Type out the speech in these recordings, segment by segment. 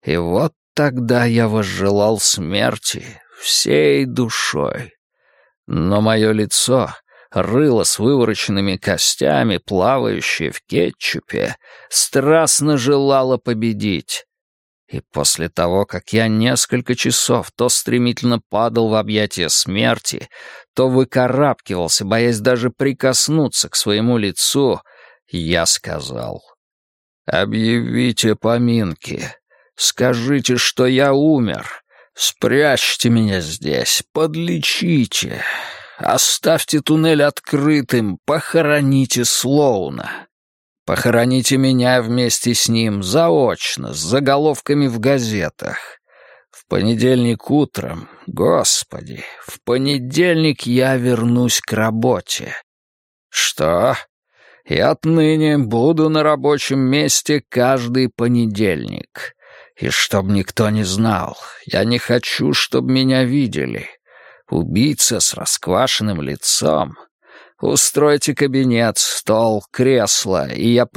И вот тогда я возжелал смерти всей душой. Но мое лицо, рыло с вывороченными костями, плавающее в кетчупе, страстно желало победить. И после того, как я несколько часов то стремительно падал в объятия смерти, то выкарабкивался, боясь даже прикоснуться к своему лицу, я сказал: «Объявите поминки, скажите, что я умер, спрячьте меня здесь, подлечите, оставьте туннель открытым, похороните Слоуна». Похороните меня вместе с ним заочно, с заголовками в газетах. В понедельник утром, Господи, в понедельник я вернусь к работе. Что? И отныне буду на рабочем месте каждый понедельник. И чтоб никто не знал, я не хочу, чтобы меня видели. Убийца с расквашенным лицом. Устройте кабинет, стол, кресло, и я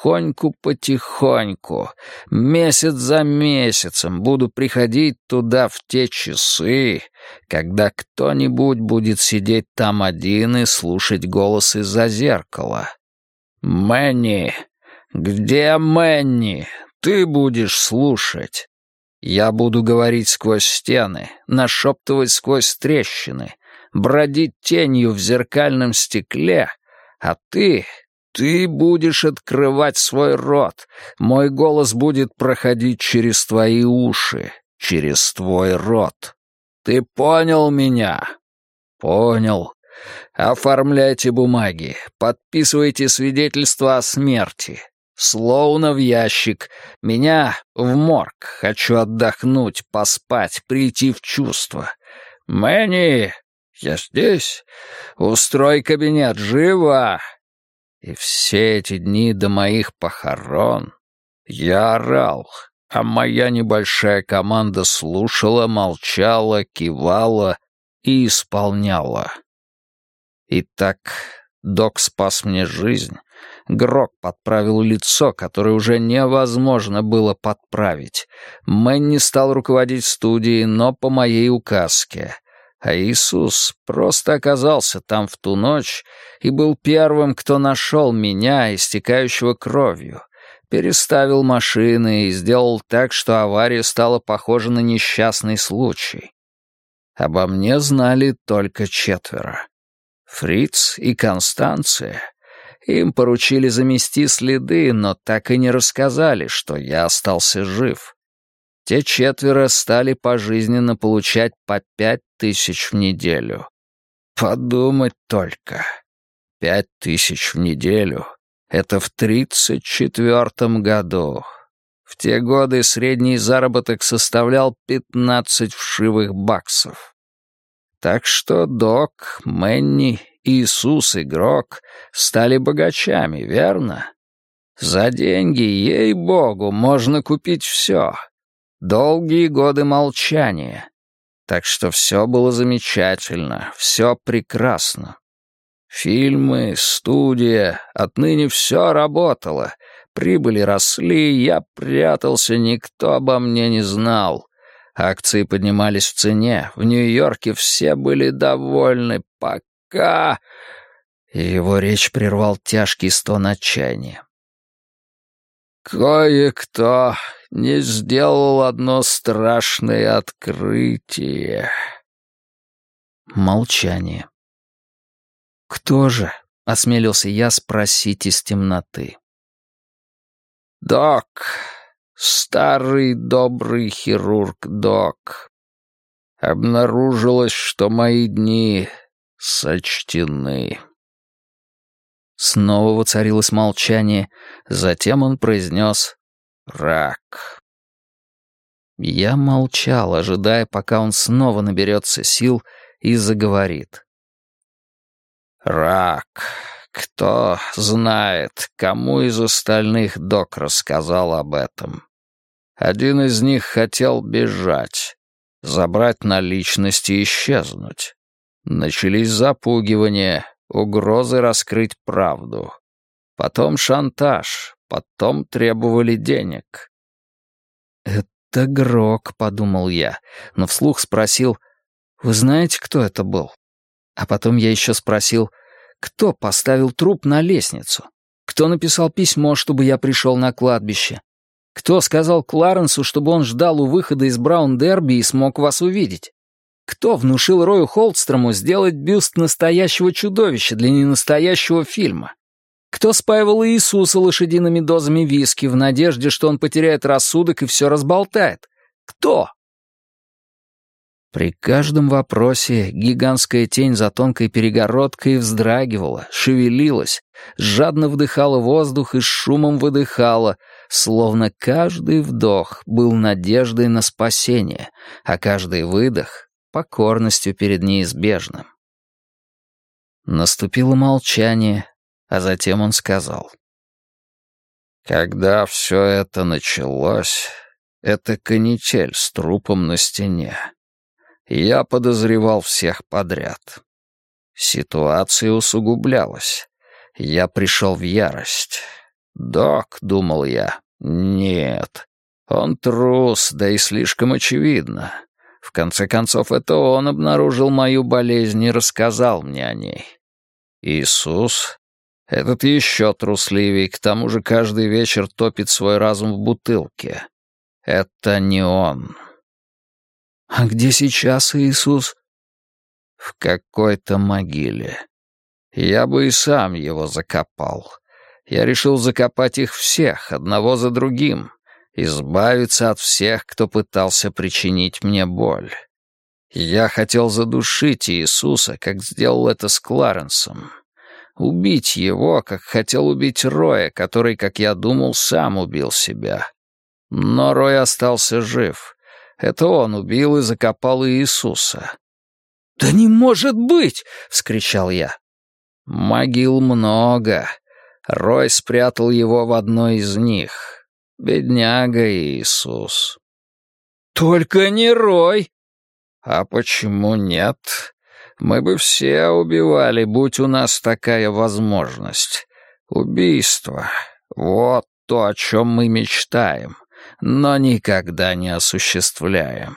потихоньку, месяц за месяцем буду приходить туда в те часы, когда кто-нибудь будет сидеть там один и слушать голос из-за зеркала. «Мэнни! Где Мэнни? Ты будешь слушать!» Я буду говорить сквозь стены, нашептывать сквозь трещины, бродить тенью в зеркальном стекле, а ты будешь открывать свой рот, мой голос будет проходить через твои уши, через твой рот. Ты понял меня? Понял. Оформляйте бумаги, подписывайте свидетельство о смерти. Слоуна в ящик, меня в морг, хочу отдохнуть, поспать, прийти в чувство. Мэнни! Я здесь. Устрой кабинет, живо!» И все эти дни до моих похорон я орал, а моя небольшая команда слушала, молчала, кивала и исполняла. Итак, док спас мне жизнь. Грок подправил лицо, которое уже невозможно было подправить. Мэнни стал руководить студией, но по моей указке. А Иисус просто оказался там в ту ночь и был первым, кто нашел меня, истекающего кровью, переставил машины и сделал так, что авария стала похожа на несчастный случай. Обо мне знали только 4. Фриц и Констанция. Им поручили замести следы, но так и не рассказали, что я остался жив. Те 4 стали пожизненно получать по 5000 в неделю. Подумать только. 5000 в неделю — это в 34-м году. В те годы средний заработок составлял 15 вшивых баксов. Так что Док, Мэнни, Иисус и Грок стали богачами, верно? За деньги, ей-богу, можно купить все. Долгие годы молчания. Так что все было замечательно, все прекрасно. Фильмы, студия, отныне все работало. Прибыли росли, я прятался, никто обо мне не знал. Акции поднимались в цене, в Нью-Йорке все были довольны, пока... И его речь прервал тяжкий стон отчаяния. Кое-кто не сделал одно страшное открытие. Молчание. «Кто же?» — осмелился я спросить из темноты. «Док, старый добрый хирург Док. Обнаружилось, что мои дни сочтены». Снова воцарилось молчание, затем он произнес «рак». Я молчал, ожидая, пока он снова наберется сил и заговорит. «Рак. Кто знает, кому из остальных док рассказал об этом. Один из них хотел бежать, забрать наличности и исчезнуть. Начались запугивания, угрозы раскрыть правду. Потом шантаж, потом требовали денег». «Это «Это Грок», — подумал я, но вслух спросил: «Вы знаете, кто это был?» А потом я еще спросил: «Кто поставил труп на лестницу? Кто написал письмо, чтобы я пришел на кладбище? Кто сказал Кларенсу, чтобы он ждал у выхода из Браун-Дерби и смог вас увидеть? Кто внушил Рою Холдстрому сделать бюст настоящего чудовища для ненастоящего фильма? Кто спаивал Иисуса лошадиными дозами виски в надежде, что он потеряет рассудок и все разболтает? Кто?» При каждом вопросе гигантская тень за тонкой перегородкой вздрагивала, шевелилась, жадно вдыхала воздух и с шумом выдыхала, словно каждый вдох был надеждой на спасение, а каждый выдох — покорностью перед неизбежным. Наступило молчание, а затем он сказал: «Когда все это началось, это канитель с трупом на стене. Я подозревал всех подряд. Ситуация усугублялась. Я пришел в ярость. «Док», — думал я, — «нет. Он трус, да и слишком очевидно. В конце концов, это он обнаружил мою болезнь и рассказал мне о ней. Иисус? Этот еще трусливей, к тому же каждый вечер топит свой разум в бутылке. Это не он». «А где сейчас Иисус?» «В какой-то могиле. Я бы и сам его закопал. Я решил закопать их всех, одного за другим, избавиться от всех, кто пытался причинить мне боль. Я хотел задушить Иисуса, как сделал это с Кларенсом. Убить его, как хотел убить Роя, который, как я думал, сам убил себя. Но Рой остался жив». Это он убил и закопал Иисуса. «Да не может быть!» — вскричал я. «Могил много. Рой спрятал его в одной из них. Бедняга Иисус». «Только не Рой!» «А почему нет? Мы бы все убивали, будь у нас такая возможность. Убийство — вот то, о чем мы мечтаем, но никогда не осуществляем.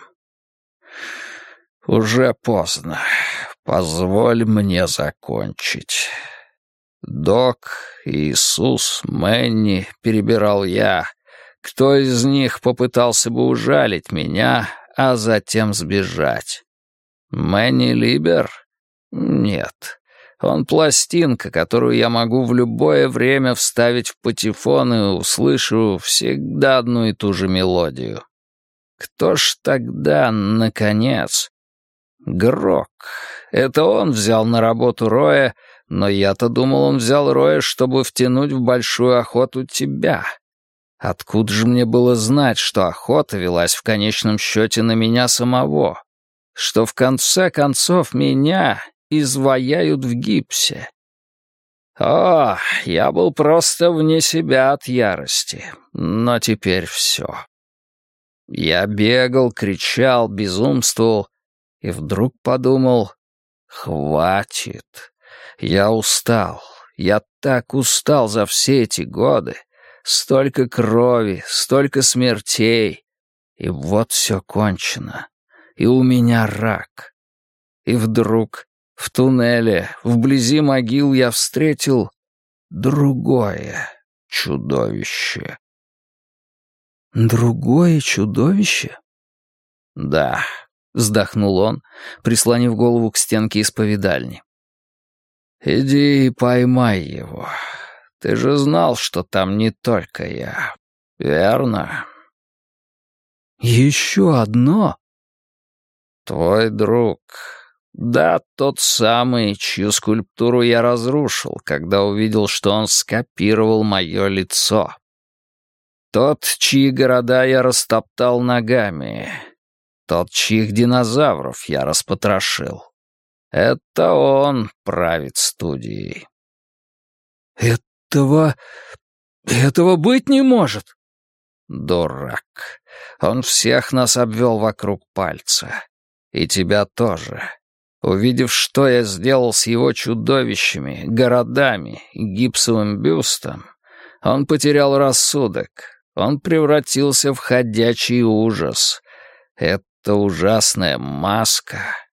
Уже поздно. Позволь мне закончить. Док, Иисус, Мэнни, перебирал я. Кто из них попытался бы ужалить меня, а затем сбежать? Мэнни Либер? Нет. Он пластинка, которую я могу в любое время вставить в патефон и услышу всегда одну и ту же мелодию. Кто ж тогда, наконец? Грок. Это он взял на работу Роя, но я-то думал, он взял Роя, чтобы втянуть в большую охоту тебя. Откуда же мне было знать, что охота велась в конечном счете на меня самого? Что в конце концов меня изваяют в гипсе. О, я был просто вне себя от ярости, но теперь все. Я бегал, кричал, безумствовал, и вдруг подумал: хватит. Я устал, я так устал за все эти годы. Столько крови, столько смертей, и вот все кончено, и у меня рак. И вдруг в туннеле, вблизи могил я встретил другое чудовище. Другое чудовище? Да, вздохнул он, прислонив голову к стенке исповедальни. Иди и поймай его. Ты же знал, что там не только я, верно? Еще одно? Твой друг. Да, тот самый, чью скульптуру я разрушил, когда увидел, что он скопировал мое лицо. Тот, чьи города я растоптал ногами. Тот, чьих динозавров я распотрошил. Это он правит студией. Этого быть не может. Дурак. Он всех нас обвел вокруг пальца. И тебя тоже. Увидев, что я сделал с его чудовищами, городами, гипсовым бюстом, он потерял рассудок, Он превратился в ходячий ужас. Эта ужасная маска